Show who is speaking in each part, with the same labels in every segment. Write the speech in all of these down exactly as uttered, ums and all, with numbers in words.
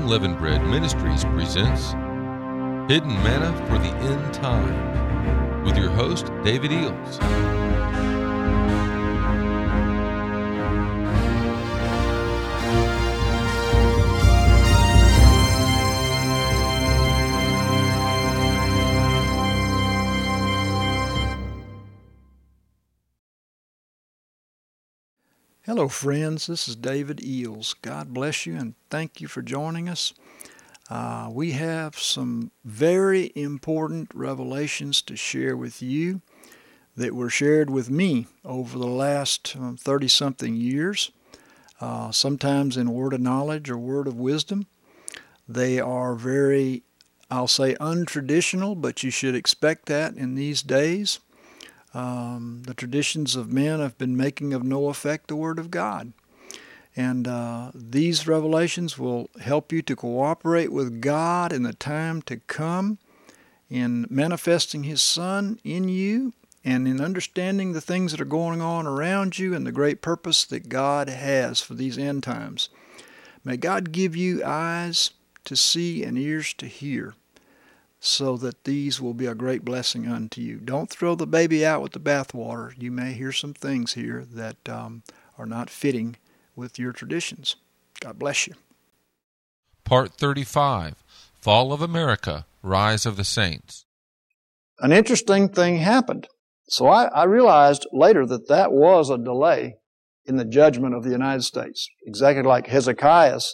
Speaker 1: Unleavened Bread Ministries presents Hidden Manna for the End Time with your host, David Eels.
Speaker 2: Hello friends, this is David Eels. God bless you and thank you for joining us. Uh, we have some very important revelations to share with you that were shared with me over the last um, thirty-something years, uh, sometimes in word of knowledge or word of wisdom. They are very, I'll say, untraditional, but you should expect that in these days. Um, the traditions of men have been making of no effect the Word of God. And uh, these revelations will help you to cooperate with God in the time to come in manifesting His Son in you and in understanding the things that are going on around you and the great purpose that God has for these end times. May God give you eyes to see and ears to hear, so that these will be a great blessing unto you. Don't throw the baby out with the bathwater. You may hear some things here that um, are not fitting with your traditions. God bless you.
Speaker 1: Part thirty-five, Fall of America, Rise of the Saints.
Speaker 2: An interesting thing happened. So I, I realized later that that was a delay in the judgment of the United States. Exactly like Hezekiah's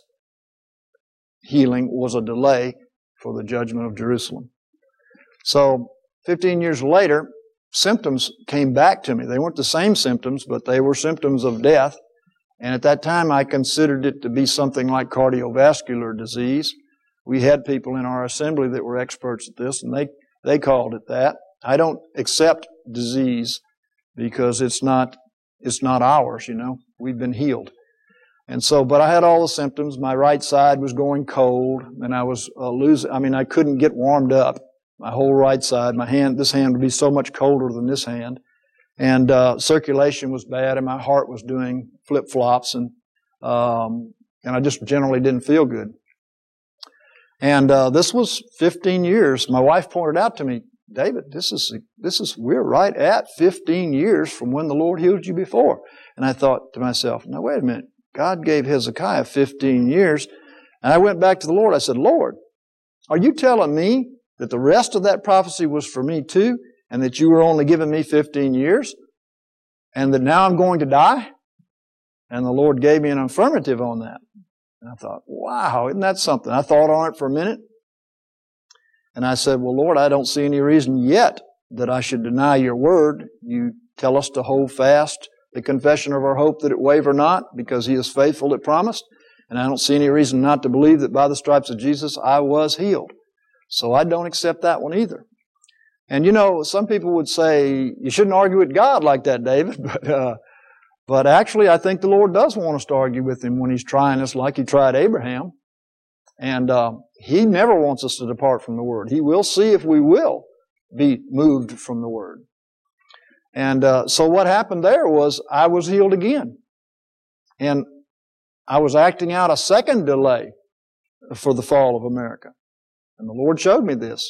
Speaker 2: healing was a delay for the judgment of Jerusalem. So fifteen years later, symptoms came back to me. They weren't the same symptoms, but they were symptoms of death. And at that time, I considered it to be something like cardiovascular disease. We had people in our assembly that were experts at this, and they, they called it that. I don't accept disease because it's not, it's not ours, you know. We've been healed. And so, but I had all the symptoms. My right side was going cold, and I was uh, losing, I mean, I couldn't get warmed up. My whole right side, my hand, this hand would be so much colder than this hand. And uh, circulation was bad, and my heart was doing flip-flops, and um, and I just generally didn't feel good. And uh, this was fifteen years. My wife pointed out to me, David, this is, this is, we're right at fifteen years from when the Lord healed you before. And I thought to myself, now wait a minute. God gave Hezekiah fifteen years. And I went back to the Lord. I said, Lord, are you telling me that the rest of that prophecy was for me too, and that you were only giving me fifteen years, and that now I'm going to die? And the Lord gave me an affirmative on that. And I thought, wow, isn't that something? I thought on it for a minute. And I said, well, Lord, I don't see any reason yet that I should deny your word. You tell us to hold fast the confession of our hope that it waver not, because He is faithful that promised. And I don't see any reason not to believe that by the stripes of Jesus I was healed. So I don't accept that one either. And you know, some people would say, you shouldn't argue with God like that, David. But uh, but actually, I think the Lord does want us to argue with Him when He's trying us like He tried Abraham. And uh, He never wants us to depart from the Word. He will see if we will be moved from the Word. And uh, so what happened there was I was healed again. And I was acting out a second delay for the fall of America. And the Lord showed me this.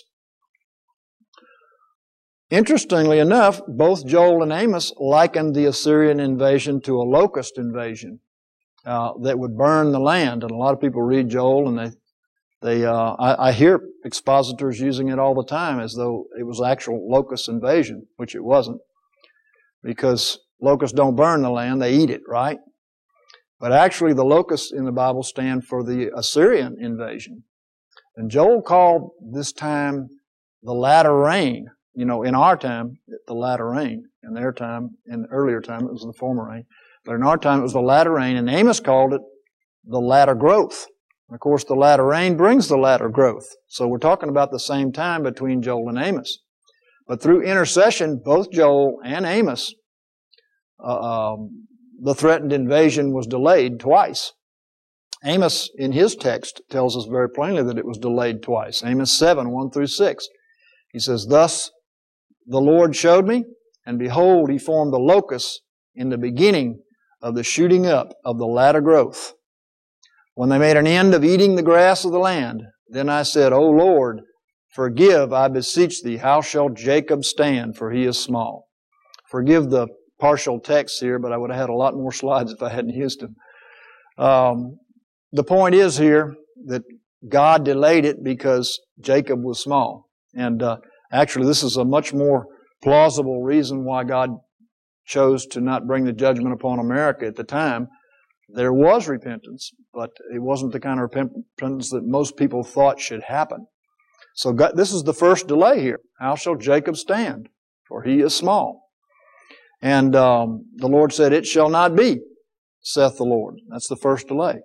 Speaker 2: Interestingly enough, both Joel and Amos likened the Assyrian invasion to a locust invasion uh, that would burn the land. And a lot of people read Joel and they, they uh, I, I hear expositors using it all the time as though it was actual locust invasion, which it wasn't. Because locusts don't burn the land, they eat it, right? But actually the locusts in the Bible stand for the Assyrian invasion. And Joel called this time the latter rain. You know, in our time, the latter rain. In their time, in the earlier time, it was the former rain. But in our time, it was the latter rain. And Amos called it the latter growth. And of course, the latter rain brings the latter growth. So we're talking about the same time between Joel and Amos. But through intercession, both Joel and Amos, uh, um, the threatened invasion was delayed twice. Amos, in his text, tells us very plainly that it was delayed twice. Amos seven, one through six. He says, thus the Lord showed me, and behold, He formed the locusts in the beginning of the shooting up of the latter growth. when they made an end of eating the grass of the land, then I said, O Lord, forgive, I beseech thee, how shall Jacob stand, for he is small. Forgive the partial text here, but I would have had a lot more slides if I hadn't used them. Um, the point is here that God delayed it because Jacob was small. And uh, actually, this is a much more plausible reason why God chose to not bring the judgment upon America at the time. There was repentance, but it wasn't the kind of repentance that most people thought should happen. So God, this is the first delay here. How shall Jacob stand? For he is small. And um, the Lord said, it shall not be, saith the Lord. That's the first delay.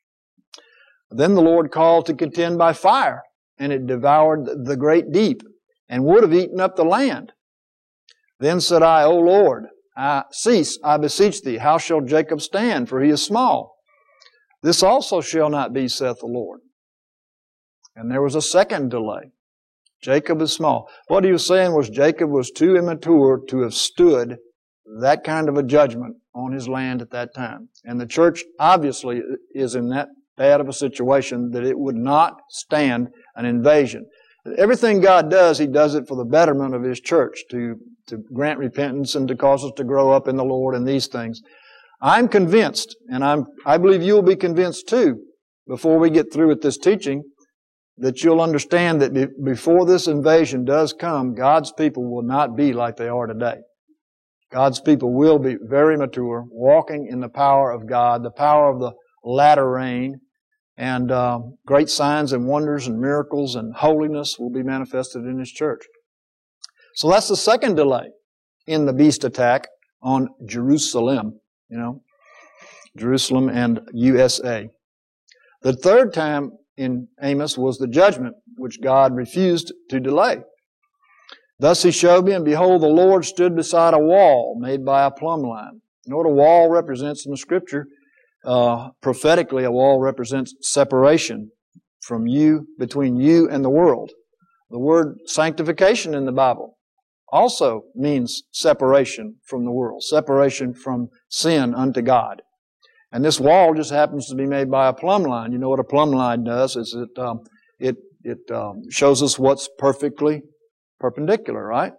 Speaker 2: Then the Lord called to contend by fire, and it devoured the great deep, and would have eaten up the land. Then said I, O Lord, I cease, I beseech thee, how shall Jacob stand, for he is small? This also shall not be, saith the Lord. And there was a second delay. Jacob is small. What he was saying was Jacob was too immature to have stood that kind of a judgment on his land at that time. And the church obviously is in that bad of a situation that it would not stand an invasion. Everything God does, He does it for the betterment of His church, to, to grant repentance and to cause us to grow up in the Lord and these things. I'm convinced, and I'm, I believe you'll be convinced too, before we get through with this teaching, that you'll understand that be, before this invasion does come, God's people will not be like they are today. God's people will be very mature, walking in the power of God, the power of the latter rain, and uh, great signs and wonders and miracles and holiness will be manifested in His church. So that's the second delay in the beast attack on Jerusalem, you know, Jerusalem and U S A. The third time in Amos was the judgment, which God refused to delay. Thus He showed me, and behold, the Lord stood beside a wall made by a plumb line. You know what a wall represents in the Scripture? Uh, prophetically, a wall represents separation from you, between you and the world. The word sanctification in the Bible also means separation from the world, separation from sin unto God. And this wall just happens to be made by a plumb line. You know what a plumb line does is it um, it it um, shows us what's perfectly perpendicular, right?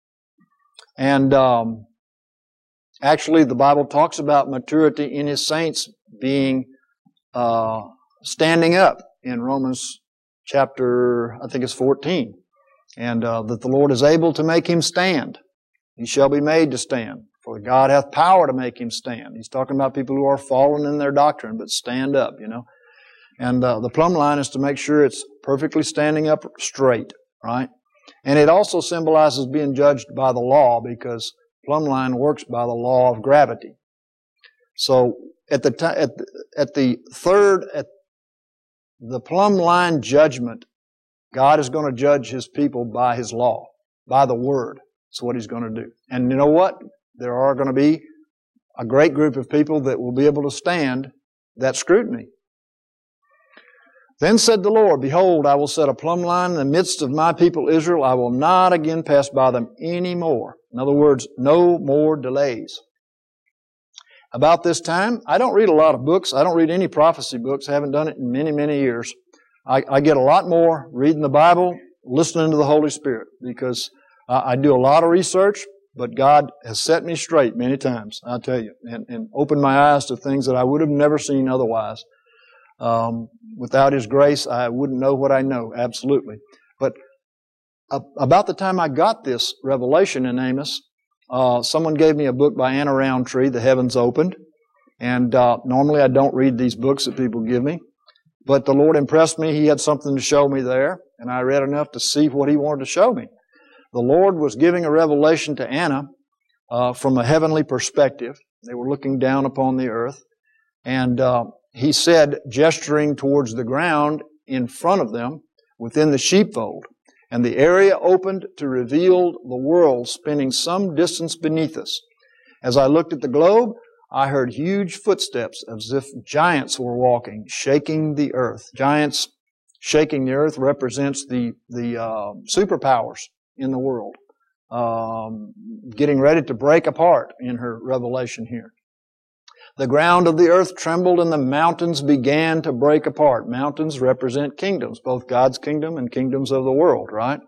Speaker 2: And um, actually, the Bible talks about maturity in His saints being uh, standing up in Romans chapter, I think it's fourteen, and uh, that the Lord is able to make him stand. He shall be made to stand, for God hath power to make him stand. He's talking about people who are fallen in their doctrine, but stand up, you know. And uh, the plumb line is to make sure it's perfectly standing up straight, right? And it also symbolizes being judged by the law, because plumb line works by the law of gravity. So at the t- at the, at the third at the plumb line judgment, God is going to judge His people by His law, by the Word. That's what He's going to do. And you know what? There are going to be a great group of people that will be able to stand that scrutiny. Then said the Lord, behold, I will set a plumb line in the midst of my people Israel. I will not again pass by them any more. In other words, no more delays. About this time, I don't read a lot of books. I don't read any prophecy books. I haven't done it in many, many years. I, I get a lot more reading the Bible, listening to the Holy Spirit, because uh, I do a lot of research, but God has set me straight many times, I tell you, and, and opened my eyes to things that I would have never seen otherwise. Um, without His grace, I wouldn't know what I know, absolutely. But uh, about the time I got this revelation in Amos, uh, someone gave me a book by Anna Roundtree, The Heavens Opened. And uh, normally I don't read these books that people give me. But the Lord impressed me. He had something to show me there, and I read enough to see what He wanted to show me. The Lord was giving a revelation to Anna uh, from a heavenly perspective. They were looking down upon the earth. And uh, He said, gesturing towards the ground in front of them, within the sheepfold, and the area opened to reveal the world spinning some distance beneath us. As I looked at the globe, I heard huge footsteps as if giants were walking, shaking the earth. Giants shaking the earth represents the, the uh, superpowers in the world, um, getting ready to break apart in her revelation here. The ground of the earth trembled and the mountains began to break apart. Mountains represent kingdoms, both God's kingdom and kingdoms of the world, right?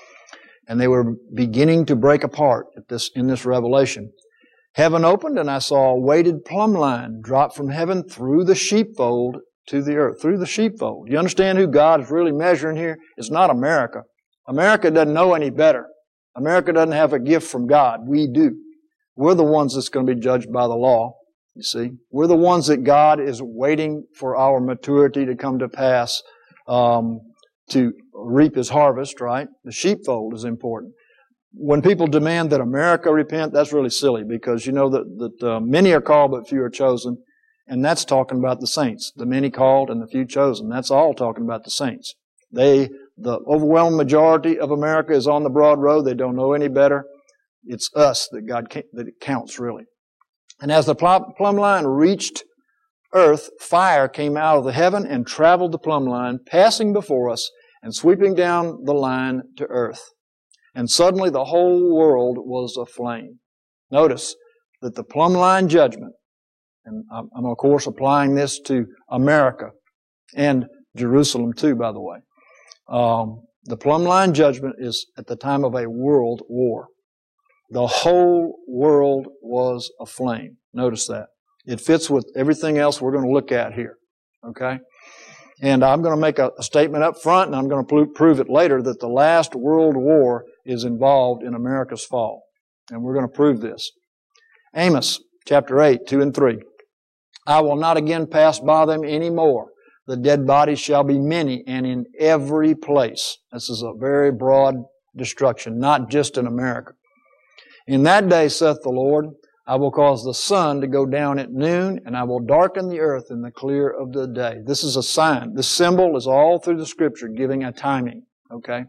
Speaker 2: And they were beginning to break apart at this, in this revelation. Heaven opened and I saw a weighted plumb line drop from heaven through the sheepfold to the earth, through the sheepfold. You understand who God is really measuring here? It's not America. America doesn't know any better. America doesn't have a gift from God. We do. We're the ones that's going to be judged by the law. You see, we're the ones that God is waiting for our maturity to come to pass, um, to reap His harvest, right? The sheepfold is important. When people demand that America repent, that's really silly because you know that, that uh, many are called but few are chosen, and that's talking about the saints. The many called and the few chosen. That's all talking about the saints. They, the overwhelming majority of America is on the broad road. They don't know any better. It's us that God that it counts really. And as the plumb line reached earth, fire came out of the heaven and traveled the plumb line, passing before us and sweeping down the line to earth. And suddenly the whole world was aflame. Notice that the plumb line judgment, and I'm of course applying this to America and Jerusalem too, by the way. Um, the plumb line judgment is at the time of a world war. The whole world was aflame. Notice that. It fits with everything else we're going to look at here. Okay? And I'm going to make a, a statement up front, and I'm going to pl- prove it later, that the last world war is involved in America's fall. And we're going to prove this. Amos, chapter eight, two and three. I will not again pass by them any more. The dead bodies shall be many and in every place. This is a very broad destruction, not just in America. In that day, saith the Lord, I will cause the sun to go down at noon, and I will darken the earth in the clear of the day. This is a sign. This symbol is all through the Scripture, giving a timing. Okay?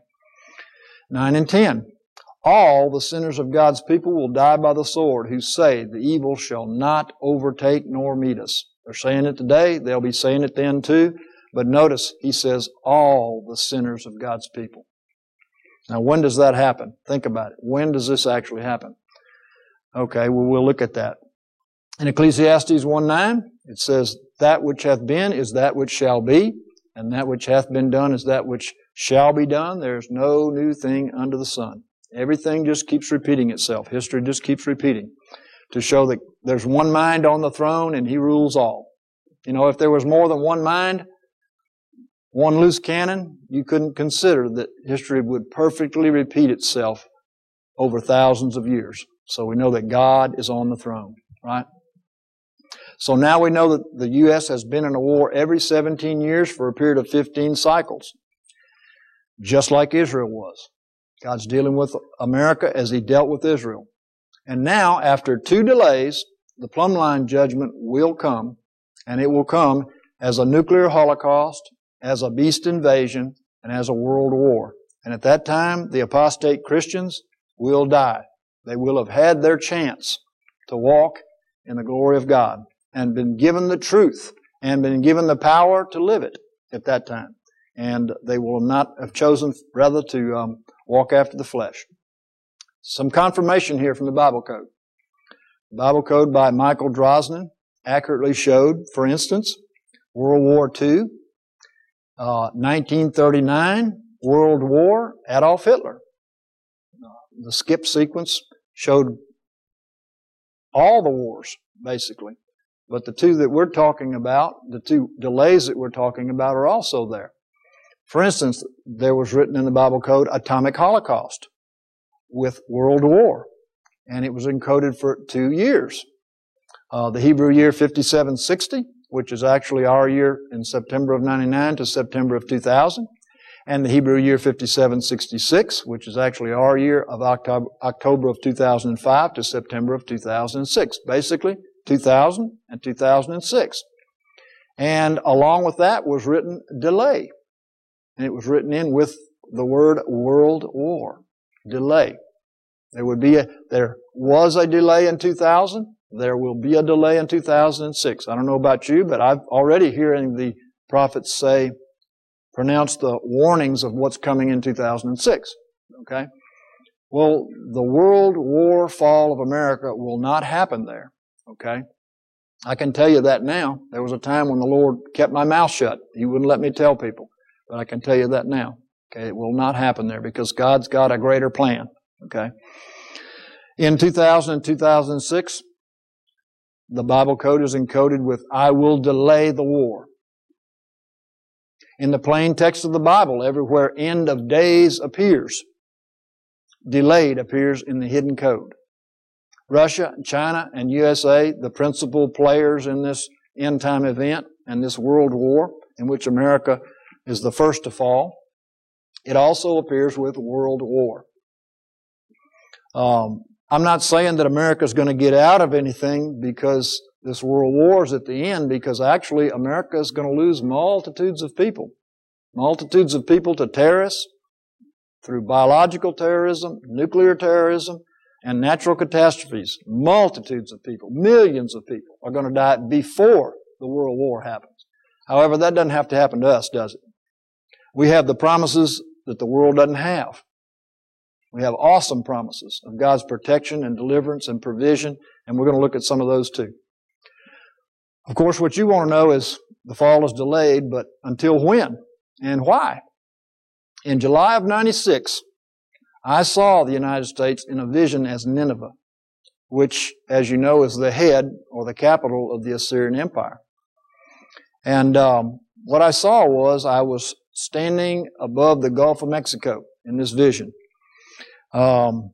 Speaker 2: Nine and ten. All the sinners of God's people will die by the sword, who say, the evil shall not overtake nor meet us. They're saying it today. They'll be saying it then too. But notice, he says, all the sinners of God's people. Now, when does that happen? Think about it. When does this actually happen? Okay, well, we'll look at that. In Ecclesiastes one nine, it says, that which hath been is that which shall be, and that which hath been done is that which shall be done. There's no new thing under the sun. Everything just keeps repeating itself. History just keeps repeating to show that there's one mind on the throne and He rules all. You know, if there was more than one mind, one loose cannon, you couldn't consider that history would perfectly repeat itself over thousands of years. So we know that God is on the throne, right? So now we know that the U S has been in a war every seventeen years for a period of fifteen cycles, just like Israel was. God's dealing with America as He dealt with Israel. And now, after two delays, the plumb line judgment will come, and it will come as a nuclear holocaust, as a beast invasion, and as a world war. And at that time, the apostate Christians will die. They will have had their chance to walk in the glory of God and been given the truth and been given the power to live it at that time. And they will not have chosen rather to um, walk after the flesh. Some confirmation here from the Bible Code. The Bible Code by Michael Drosnin accurately showed, for instance, World War Two, uh, nineteen thirty-nine, World War, Adolf Hitler. Uh, the skip sequence showed all the wars, basically. But the two that we're talking about, the two delays that we're talking about are also there. For instance, there was written in the Bible Code, Atomic Holocaust with World War. And it was encoded for two years. Uh, the Hebrew year fifty-seven sixty, which is actually our year in September of ninety-nine to September of two thousand. And the Hebrew year fifty-seven sixty-six, which is actually our year of October, October of two thousand five to September of two thousand six. Basically, two thousand and two thousand six. And along with that was written delay. And it was written in with the word World War. Delay. There would be a, there was a delay in two thousand. There will be a delay in two thousand six. I don't know about you, but I've already hearing the prophets say, pronounce the warnings of what's coming in two thousand six. Okay? Well, the World War fall of America will not happen there. Okay? I can tell you that now. There was a time when the Lord kept my mouth shut. He wouldn't let me tell people. But I can tell you that now. Okay, it will not happen there because God's got a greater plan. Okay. In two thousand and two thousand six, the Bible code is encoded with, I will delay the war. In the plain text of the Bible, everywhere end of days appears, delayed appears in the hidden code. Russia, China, and U S A, the principal players in this end-time event and this world war in which America is the first to fall. It also appears with World War. Um, I'm not saying that America's going to get out of anything because this world war is at the end, because actually America is going to lose multitudes of people. Multitudes of people to terrorists through biological terrorism, nuclear terrorism, and natural catastrophes. Multitudes of people, millions of people are going to die before the world war happens. However, that doesn't have to happen to us, does it? We have the promises that the world doesn't have. We have awesome promises of God's protection and deliverance and provision, and we're going to look at some of those too. Of course, what you want to know is the fall is delayed, but until when and why? In July of ninety-six, I saw the United States in a vision as Nineveh, which, as you know, is the head or the capital of the Assyrian Empire. And um, what I saw was I was standing above the Gulf of Mexico in this vision. Um,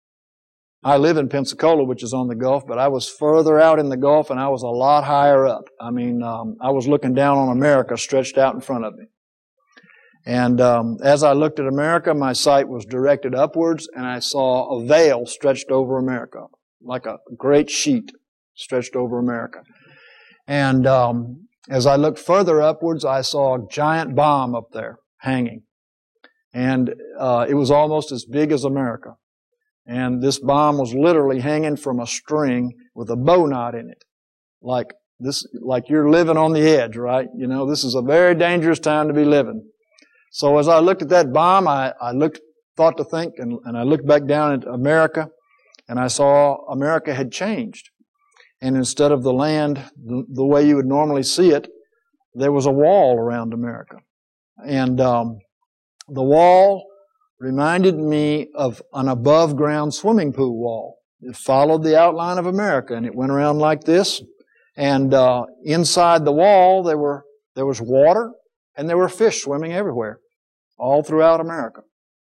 Speaker 2: I live in Pensacola, which is on the Gulf, but I was further out in the Gulf and I was a lot higher up. I mean, um, I was looking down on America stretched out in front of me. And um, as I looked at America, my sight was directed upwards, and I saw a veil stretched over America, like a great sheet stretched over America. And um, as I looked further upwards, I saw a giant bomb up there hanging. And uh, it was almost as big as America. And this bomb was literally hanging from a string with a bow knot in it. Like this, like you're living on the edge, right? You know, this is a very dangerous time to be living. So as I looked at that bomb, I, I looked, thought to think, and, and I looked back down at America, and I saw America had changed. And instead of the land the, the way you would normally see it, there was a wall around America. And um, the wall reminded me of an above-ground swimming pool wall. It followed the outline of America, and it went around like this. And uh, inside the wall, there were there was water, and there were fish swimming everywhere, all throughout America.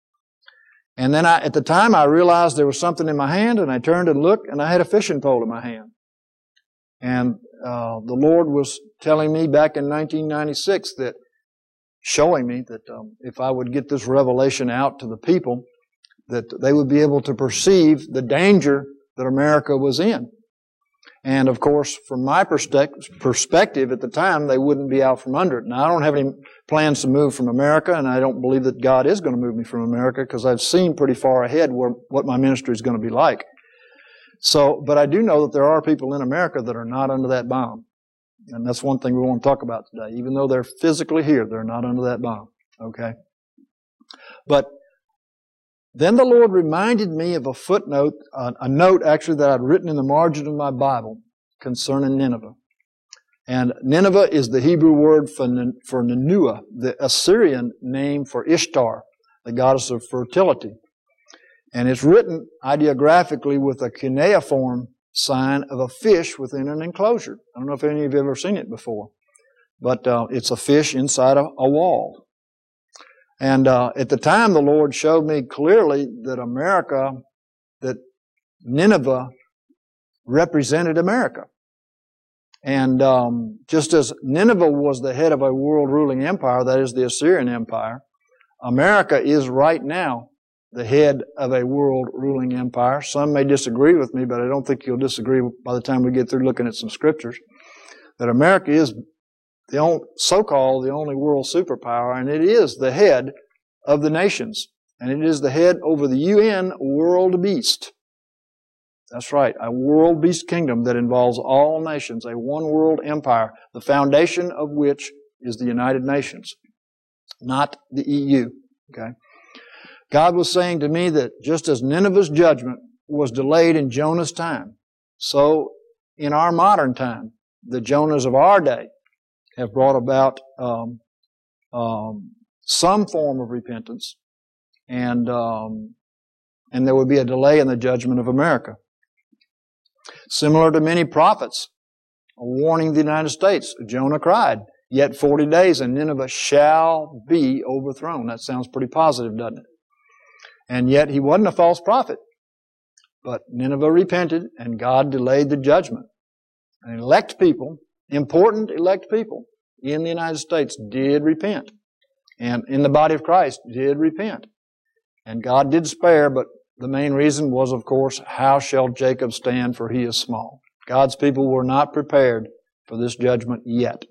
Speaker 2: And then I, at the time, I realized there was something in my hand, and I turned and looked, and I had a fishing pole in my hand. And uh, the Lord was telling me back in nineteen ninety-six that, showing me that um, if I would get this revelation out to the people, that they would be able to perceive the danger that America was in. And of course, from my perspective at the time, they wouldn't be out from under it. Now, I don't have any plans to move from America, and I don't believe that God is going to move me from America because I've seen pretty far ahead where, what my ministry is going to be like. So, but I do know that there are people in America that are not under that bomb. And that's one thing we want to talk about today. Even though they're physically here, they're not under that bomb. Okay? But then the Lord reminded me of a footnote, a, a note actually that I'd written in the margin of my Bible concerning Nineveh. And Nineveh is the Hebrew word for, for Ninua, the Assyrian name for Ishtar, the goddess of fertility. And it's written ideographically with a cuneiform sign of a fish within an enclosure. I don't know if any of you have ever seen it before, but uh, it's a fish inside a, a wall. And uh, at the time, the Lord showed me clearly that America, that Nineveh represented America. And um, just as Nineveh was the head of a world-ruling empire, that is the Assyrian Empire, America is right now the head of a world-ruling empire. Some may disagree with me, but I don't think you'll disagree by the time we get through looking at some scriptures, that America is the only, so-called the only world superpower, and it is the head of the nations. And it is the head over the U N world beast. That's right, a world beast kingdom that involves all nations, a one world empire, the foundation of which is the United Nations, not the E U. Okay? God was saying to me that just as Nineveh's judgment was delayed in Jonah's time, so in our modern time, the Jonahs of our day have brought about um, um, some form of repentance, and um, and there would be a delay in the judgment of America. Similar to many prophets warning the United States, Jonah cried, "Yet forty days and Nineveh shall be overthrown." That sounds pretty positive, doesn't it? And yet he wasn't a false prophet. But Nineveh repented, and God delayed the judgment. And elect people, important elect people in the United States did repent. And in the body of Christ did repent. And God did spare, but the main reason was, of course, how shall Jacob stand, for he is small. God's people were not prepared for this judgment yet.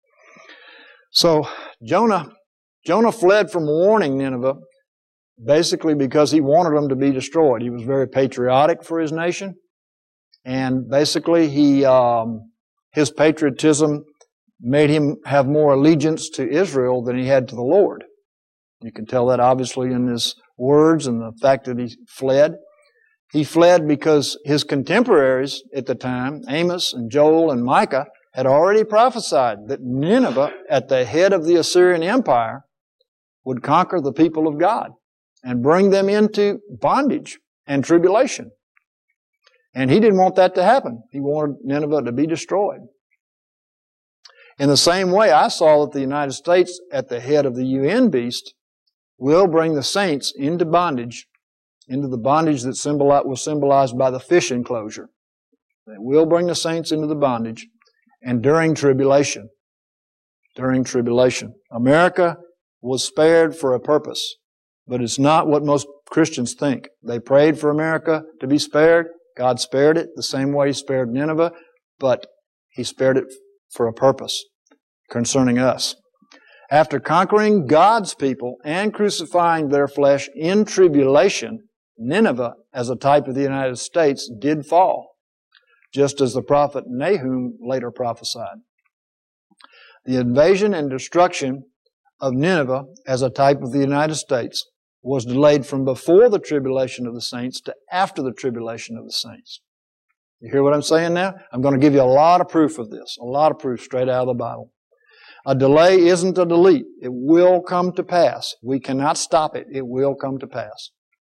Speaker 2: So Jonah, Jonah fled from warning Nineveh basically because he wanted them to be destroyed. He was very patriotic for his nation, and basically he, um, his patriotism made him have more allegiance to Israel than he had to the Lord. You can tell that obviously in his words and the fact that he fled. He fled because his contemporaries at the time, Amos and Joel and Micah, had already prophesied that Nineveh, at the head of the Assyrian Empire, would conquer the people of God and bring them into bondage and tribulation. And he didn't want that to happen. He wanted Nineveh to be destroyed. In the same way, I saw that the United States, at the head of the U N beast, will bring the saints into bondage, into the bondage that symboli- was symbolized by the fish enclosure. They will bring the saints into the bondage, and during tribulation. During tribulation. America was spared for a purpose. But it's not what most Christians think. They prayed for America to be spared. God spared it the same way He spared Nineveh, but He spared it for a purpose concerning us. After conquering God's people and crucifying their flesh in tribulation, Nineveh, as a type of the United States, did fall, just as the prophet Nahum later prophesied. The invasion and destruction of Nineveh, as a type of the United States, was delayed from before the tribulation of the saints to after the tribulation of the saints. You hear what I'm saying now? I'm going to give you a lot of proof of this, a lot of proof straight out of the Bible. A delay isn't a delete. It will come to pass. We cannot stop it. It will come to pass.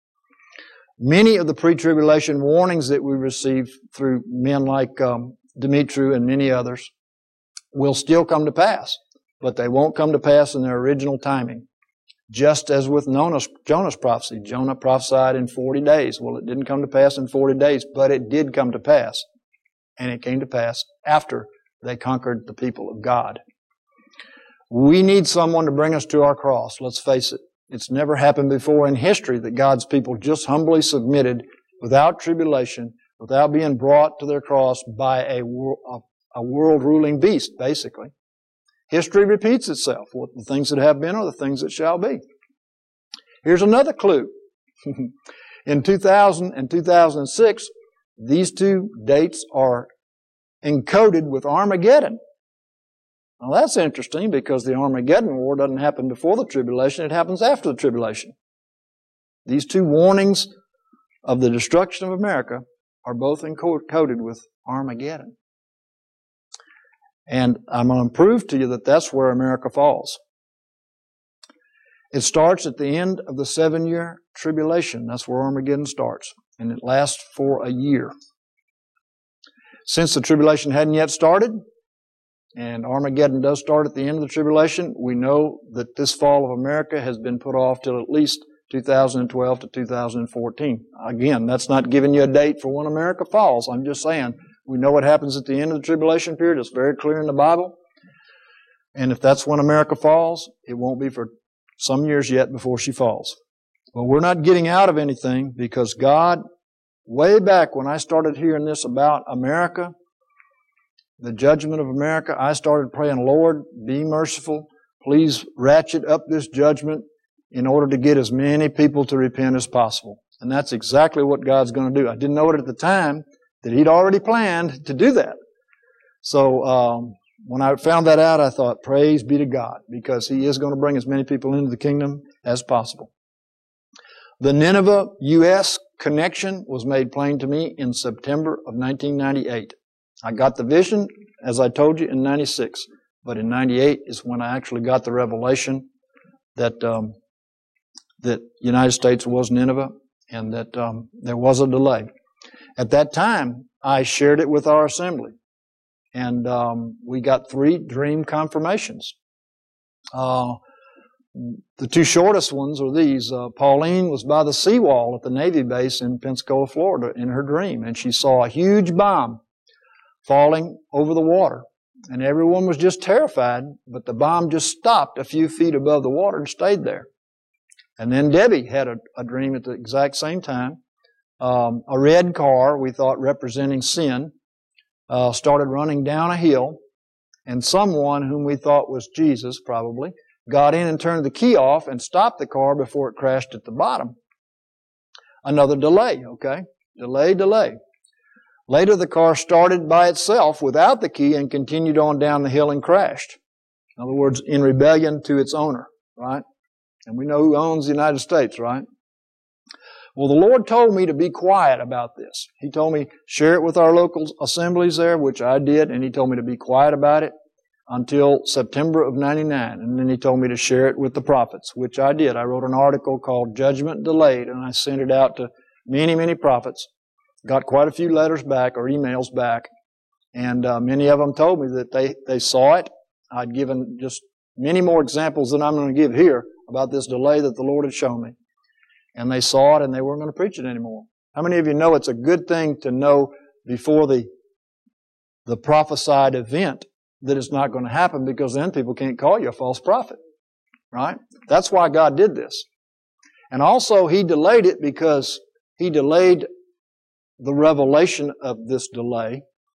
Speaker 2: Many of the pre-tribulation warnings that we receive through men like um, Demetrius and many others will still come to pass, but they won't come to pass in their original timing. Just as with Jonah's, Jonah's prophecy. Jonah prophesied in forty days. Well, it didn't come to pass in forty days, but it did come to pass. And it came to pass after they conquered the people of God. We need someone to bring us to our cross. Let's face it. It's never happened before in history that God's people just humbly submitted without tribulation, without being brought to their cross by a, a, a world-ruling beast, basically. History repeats itself. What the things that have been are the things that shall be. Here's another clue. In two thousand and two thousand six, these two dates are encoded with Armageddon. Now that's interesting because the Armageddon war doesn't happen before the tribulation, it happens after the tribulation. These two warnings of the destruction of America are both encoded with Armageddon. And I'm going to prove to you that that's where America falls. It starts at the end of the seven-year tribulation. That's where Armageddon starts. And it lasts for a year. Since the tribulation hadn't yet started, and Armageddon does start at the end of the tribulation, we know that this fall of America has been put off till at least two thousand twelve to two thousand fourteen. Again, that's not giving you a date for when America falls. I'm just saying, we know what happens at the end of the tribulation period. It's very clear in the Bible. And if that's when America falls, it won't be for some years yet before she falls. Well, we're not getting out of anything because God, way back when I started hearing this about America, the judgment of America, I started praying, Lord, be merciful. Please ratchet up this judgment in order to get as many people to repent as possible. And that's exactly what God's going to do. I didn't know it at the time that He'd already planned to do that. So um, when I found that out, I thought, praise be to God, because He is going to bring as many people into the kingdom as possible. The Nineveh U S connection was made plain to me in September of nineteen ninety-eight. I got the vision, as I told you, in ninety-six. But in ninety-eight is when I actually got the revelation that um, that the United States was Nineveh and that um, there was a delay. At that time, I shared it with our assembly. And um, we got three dream confirmations. Uh, the two shortest ones are these. Uh, Pauline was by the seawall at the Navy base in Pensacola, Florida, in her dream. And she saw a huge bomb falling over the water. And everyone was just terrified, but the bomb just stopped a few feet above the water and stayed there. And then Debbie had a, a dream at the exact same time. Um, a red car, we thought representing sin, uh, started running down a hill, and someone whom we thought was Jesus, probably, got in and turned the key off and stopped the car before it crashed at the bottom. Another delay, okay? Delay, delay. Later, the car started by itself without the key and continued on down the hill and crashed. In other words, in rebellion to its owner, right? And we know who owns the United States, right? Well, the Lord told me to be quiet about this. He told me, share it with our local assemblies there, which I did, and He told me to be quiet about it until September of ninety-nine. And then He told me to share it with the prophets, which I did. I wrote an article called Judgment Delayed, and I sent it out to many, many prophets. Got quite a few letters back or emails back, and uh, many of them told me that they, they saw it. I'd given just many more examples than I'm going to give here about this delay that the Lord had shown me. And they saw it, and they weren't going to preach it anymore. How many of you know it's a good thing to know before the, the prophesied event that it's not going to happen, because then people can't call you a false prophet, right? That's why God did this. And also, He delayed it because He delayed the revelation of this delay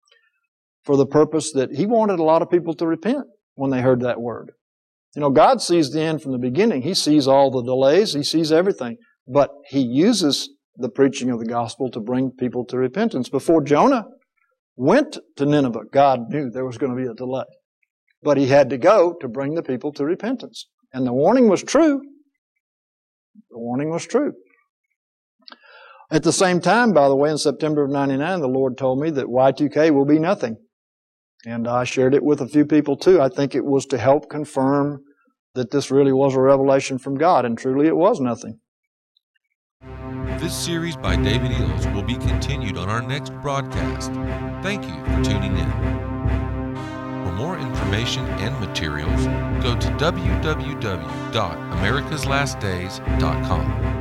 Speaker 2: for the purpose that He wanted a lot of people to repent when they heard that word. You know, God sees the end from the beginning. He sees all the delays. He sees everything. But He uses the preaching of the gospel to bring people to repentance. Before Jonah went to Nineveh, God knew there was going to be a delay. But He had to go to bring the people to repentance. And the warning was true. The warning was true. At the same time, by the way, in September of ninety-nine, the Lord told me that Y two K will be nothing. And I shared it with a few people too. I think it was to help confirm that this really was a revelation from God, and truly it was nothing.
Speaker 1: This series by David Eels will be continued on our next broadcast. Thank you for tuning in. For more information and materials, go to w w w dot americas last days dot com.